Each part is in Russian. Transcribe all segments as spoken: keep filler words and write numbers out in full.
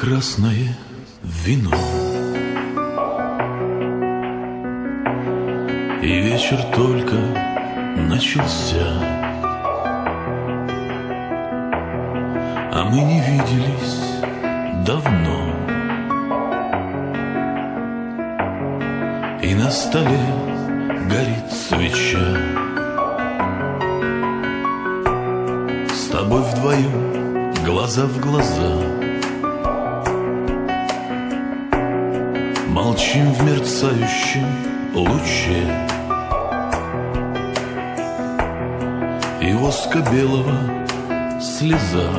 красное вино, и вечер только начался, а мы не виделись давно. И на столе горит свеча, с тобой вдвоем, глаза в глаза, молчим в мерцающем луче, и воска белого слеза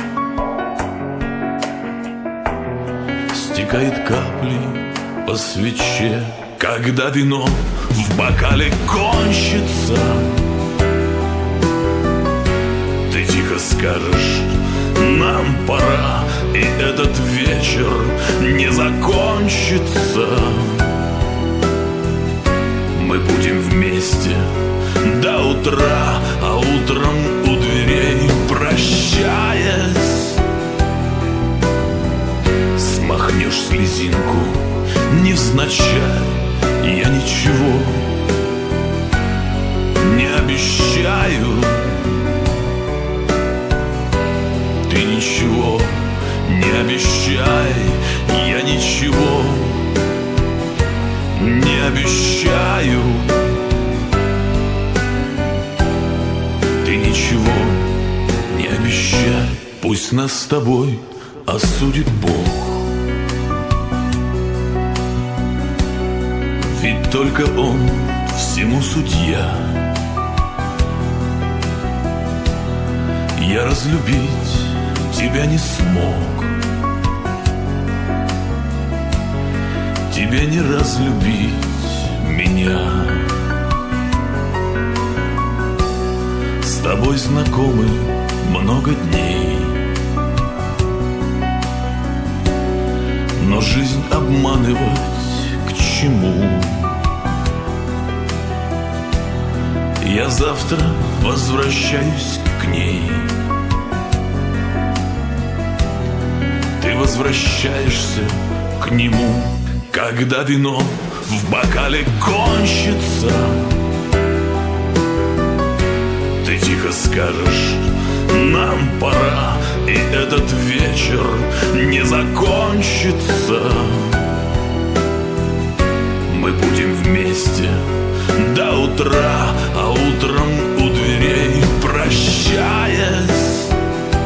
стекает каплей по свече. Когда вино в бокале кончится, ты тихо скажешь: нам пора, и этот вечер не закончится. Мы будем вместе до утра, а утром у дверей, прощаясь, смахнешь слезинку невзначай. Я ничего не обещаю, ты ничего не обещай. Я ничего не обещаю, ты ничего не обещай. Пусть нас с тобой осудит Бог, ведь только Он всему судья. Я разлюбить тебя не смог, тебе не разлюбить меня. С тобой знакомы много дней, но жизнь обманывать к чему? Я завтра возвращаюсь к ней, ты возвращаешься к нему. Когда вино в бокале кончится, ты тихо скажешь: нам пора, и этот вечер не закончится. Мы будем вместе до утра, а утром у дверей, прощаясь,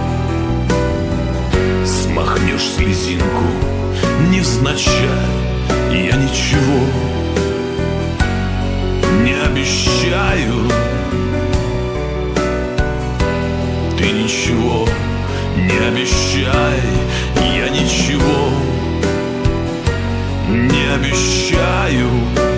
смахнешь слезинку невзначай. Я ничего не обещаю, ты ничего не обещай. Я ничего не обещаю,